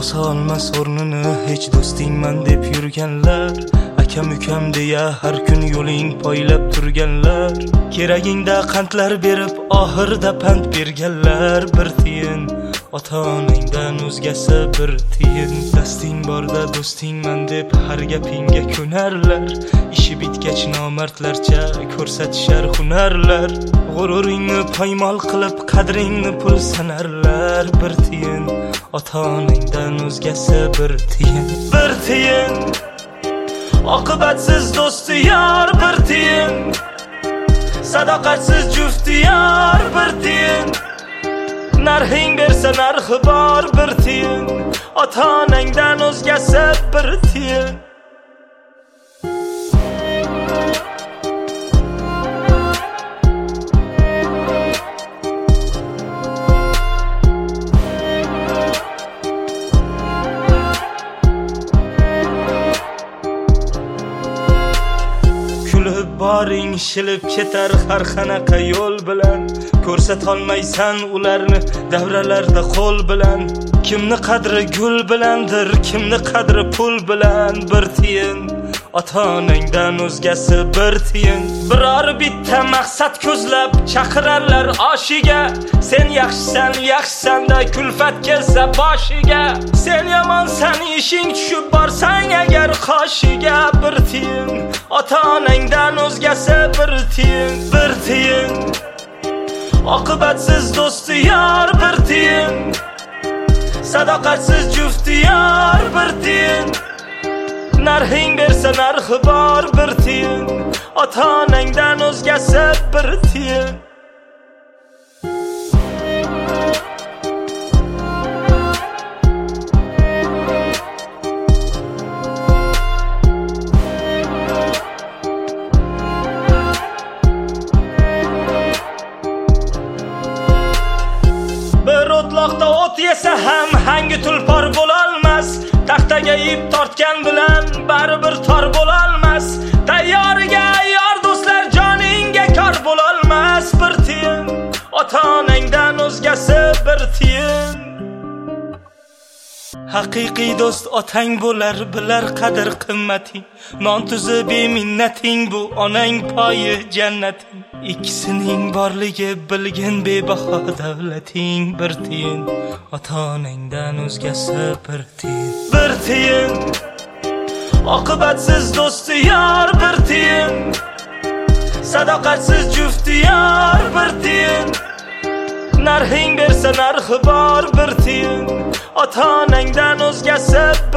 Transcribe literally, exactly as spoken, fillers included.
bosa olmas o'rnini hech do'stingman deb yurganlar, akam ukam deya har kun yo'ling poylab turganlar, keragingda qandlar berib oxirda pand berganlar. Bir tiyin ota-onangdan o'zgasi bir tiyin, dasting borda do'stingman deb har gapingga ko'narlar, ishi bitgach nomardlarcha ko'rsatishar hunarlar, g'ururingni poymol qilib qadringni pul sanarlar. Bir tiyin ota-onangdan o'zgasi bir tiyin, bir tiyin oqibatsiz do'sti yor, bir tiyin sadoqatsiz jufti yor, bir tiyin narxing bersa narxi bor, bir tiyin ota-onangdan o'zgasi bir tiyin. Boring shilib ketar har qanaqa yo'l bilan, ko'rsatolmaysan ularni davralarda qo'l bilan. Kimni qadri gul bilandir, kimni qadri pul bilan. Bir tiyin ota-onangdan o'zgasi bir tiyin, biror bitta maqsad ko'zlab chaqirarlar oshiga. Sen yaxshisan, yaxshisan-da kulfat kelsa boshiga, sen yomonsan ishing tushib borsang agar qoshiga. Bir tiyin ota-onangdan o'zgasi bir tiyin, bir tiyin oqibatsiz do'sti yor, bir tiyin sadoqatsiz jufti yor, bir tiyin narxing bersa narxi bor, bir tiyin ota-onangdan o'zgasi bir tiyin. O'tloqda o't yesa ham hangi tulpor bo'lolmas, taxtaga ip tortgan bilan baribir tor bo'lolmas, tayyoriga yor do'stlar joningga kor bo'lolmas. Bir tiyin ota-onangdan o'zgasi bir tiyin, haqiqiy do'st otang bo'lar, bilar qadr qimmating, non tuzi beminnating, bu onang poyi jannating. Ikkisining borligi bilgin bebaho davlating. Bir tiyin ota-onangdan o'zgasi bir tiyin, bir tiyin oqibatsiz do'sti yor, bir tiyin sadoqatsiz jufti yor, bir tiyin narxing bersa narxi bor, bir tiyin ota-onangdan o'zgasi